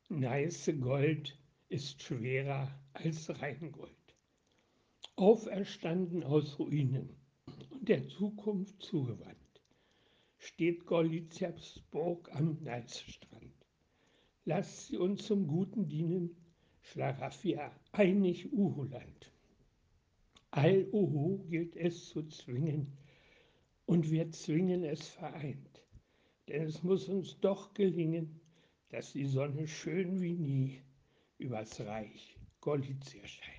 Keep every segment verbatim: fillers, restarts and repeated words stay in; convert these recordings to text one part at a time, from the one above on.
Neiße Gold ist schwerer als Rheingold. Auferstanden aus Ruinen und der Zukunft zugewandt, steht Golizas Burg am Neißestrand. Lasst sie uns zum Guten dienen, Schlaraffia, einig Uhuland. All Uhu gilt es zu zwingen, und wir zwingen es vereint. Denn es muss uns doch gelingen, dass die Sonne schön wie nie übers Reich Golicia scheint.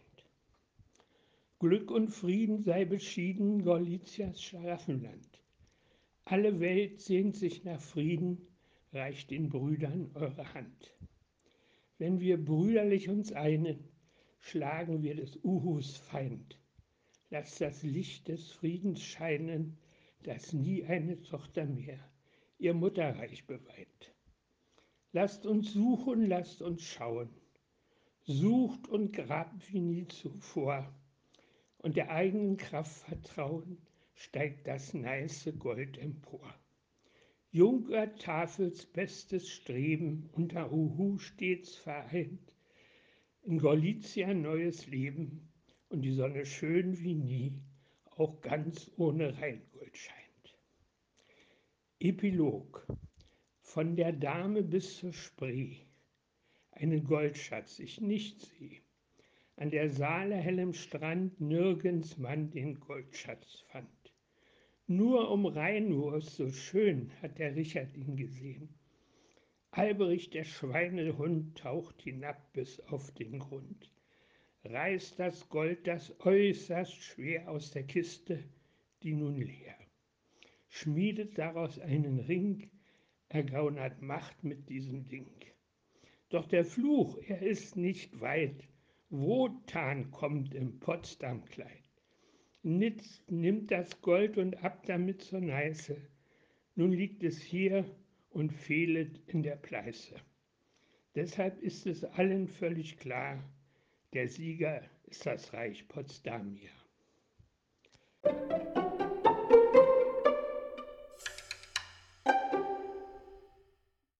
Glück und Frieden sei beschieden, Golicias Schlaraffenland. Alle Welt sehnt sich nach Frieden, reicht den Brüdern eure Hand. Wenn wir brüderlich uns einen, schlagen wir des Uhus Feind. Lasst das Licht des Friedens scheinen, dass nie eine Tochter mehr ihr Mutterreich beweint. Lasst uns suchen, lasst uns schauen. Sucht und grabt wie nie zuvor. Und der eigenen Kraft vertrauen, steigt das neiße Gold empor. Junker Tafels bestes Streben, unter Uhu stets vereint. In Golicia neues Leben und die Sonne schön wie nie, auch ganz ohne Rheingold scheint. Epilog. Von der Dame bis zur Spree, einen Goldschatz ich nicht seh. An der Saale hellem Strand nirgends man den Goldschatz fand. Nur um Rheinwurst so schön hat der Richard ihn gesehen. Alberich der Schweinehund taucht hinab bis auf den Grund, reißt das Gold, das äußerst schwer aus der Kiste, die nun leer, schmiedet daraus einen Ring, ergaunert Macht mit diesem Ding. Doch der Fluch, er ist nicht weit, Wotan kommt im Potsdamkleid, Nitz nimmt das Gold und ab damit zur Neiße, nun liegt es hier und fehlet in der Pleiße. Deshalb ist es allen völlig klar, der Sieger ist das Reich Potsdamia.